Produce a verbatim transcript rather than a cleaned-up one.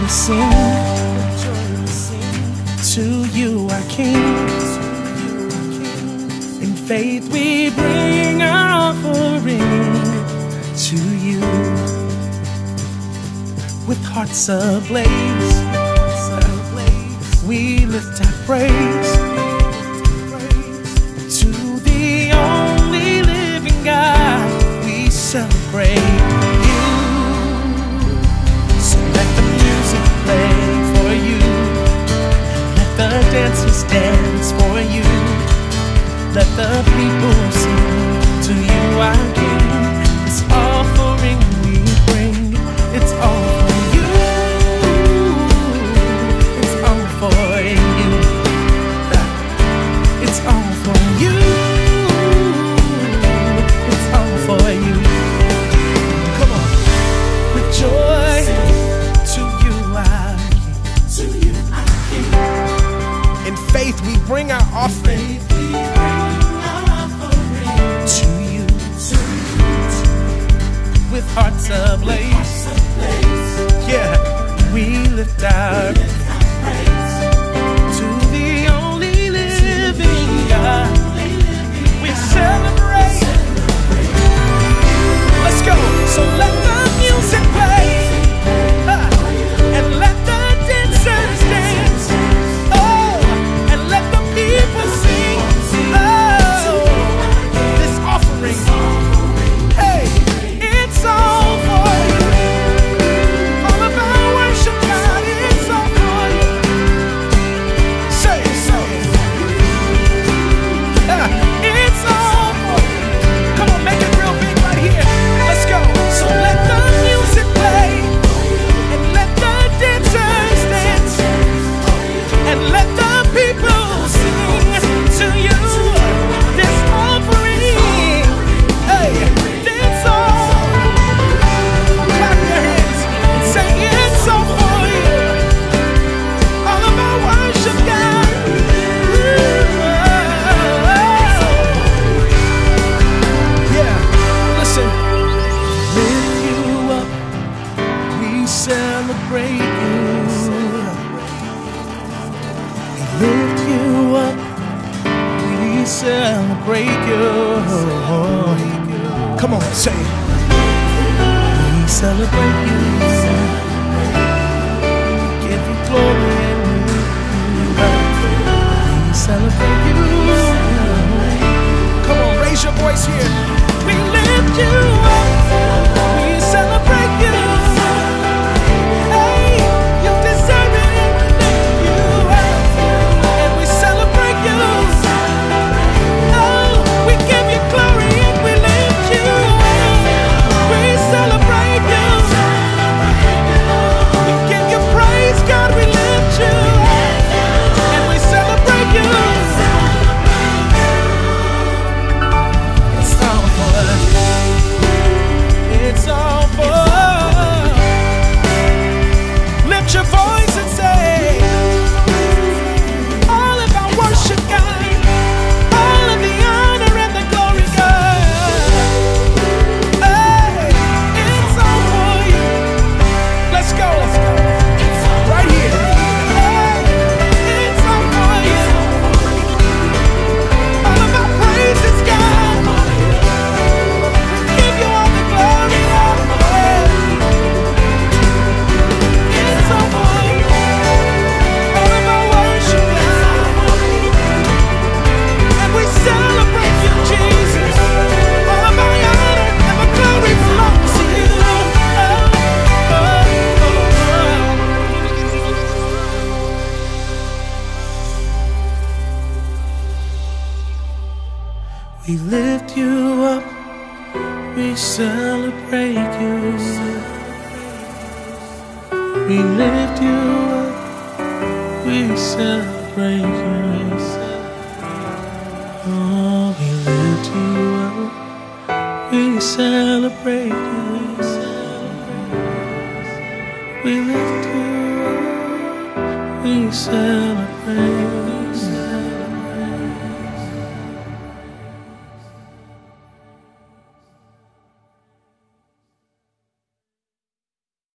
we sing, to you our King. In faith we bring our offering to you. With hearts ablaze, we lift our praise to the only living God. We celebrate you. So let the music play for you, let the dancers dance for you, let the people sing to you our King. This offering we bring, it's all for you, it's all for you, it's all for you, it's all for you. Come on, with joy, to you our King, to you our King. In faith we bring our offering to you, with hearts ablaze. Yeah, we lift our praise to the only living God. We celebrate. Let's go. So let the music play, uh, and let the dancers dance. Oh, and let the people sing. Oh, this offering. Hey, it's all for you. All of our worship, God, it's all for you. Say it, say it. Uh, it's all for you. Come on, make it real big right here. Let's go. So let the music play, and let the dancers dance, and let the people sing to you this offering. Hey, it's all. Clap your hands and say it's all for you. All of our worship, God. Yeah, listen. Lift you up, we celebrate you. We lift you up, we celebrate you. Come on, say it. We celebrate you. Give you glory and we celebrate you. Come on, raise your voice here. We lift you up. We celebrate you. Hey, you deserve it and we lift you up. And we celebrate you. Oh, we give you glory and we lift you up. We celebrate you. We give you praise, God, we lift you up. And we celebrate you. It's all for us. It's all for us. Lift your voice and say, all of our worship, God, all of the honor and the glory, God. Hey, it's all for you. Let's go. Right here. Hey, it's all for you. All of our praises, God. Give you all the glory, Lord. It's all for you. All of our worship, God. And we celebrate you, Jesus. All of our honor and the glory belongs to you. Oh, oh, oh. We lift you up, we celebrate you. We lift you up, we celebrate you. Oh, we lift you up, we celebrate you. We lift you up, we celebrate you.